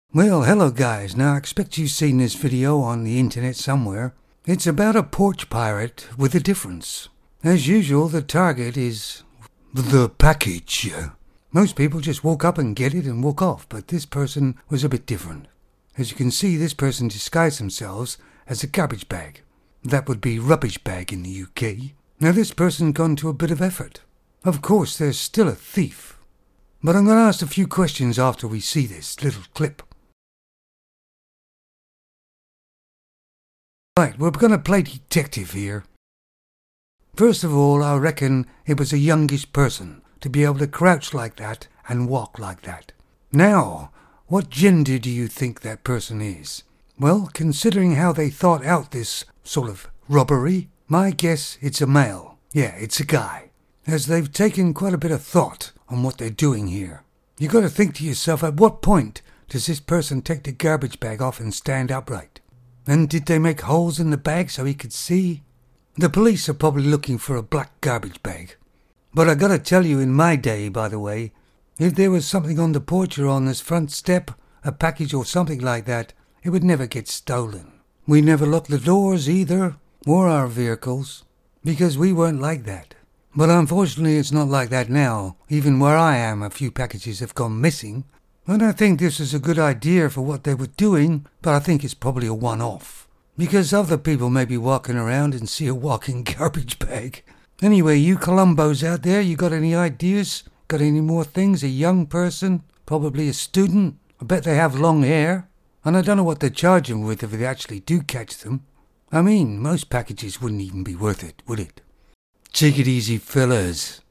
Well, hello guys. Now, I expect you've seen this video on the internet somewhere. It's about a porch pirate with a difference. As usual, the target is the package. Most people just walk up and get it and walk off, but this person was a bit different. As you can see, this person disguised themselves as a garbage bag. That would be rubbish bag in the UK. Now, this person gone to a bit of effort. Of course, there's still a thief. But I'm going to ask a few questions after we see this little clip. Right, we're going to play detective here. First of all, I reckon it was a youngish person to be able to crouch like that and walk like that. Now, what gender do you think that person is? Well, considering how they thought out this sort of robbery, my guess it's a male. Yeah, it's a guy. As they've taken quite a bit of thought on what they're doing here. You got to think to yourself, at what point does this person take the garbage bag off and stand upright? And did they make holes in the bag so he could see? The police are probably looking for a black garbage bag. But I gotta tell you, in my day, by the way, if there was something on the porch or on this front step, a package or something like that, it would never get stolen. We never locked the doors either, or our vehicles, because we weren't like that. But unfortunately it's not like that now. Even where I am, a few packages have gone missing. And I think this is a good idea for what they were doing, but I think it's probably a one-off. Because other people may be walking around and see a walking garbage bag. Anyway, you Columbos out there, you got any ideas? Got any more things? A young person? Probably a student? I bet they have long hair. And I don't know what they're charging with if they actually do catch them. I mean, most packages wouldn't even be worth it, would it? Take it easy, fellas.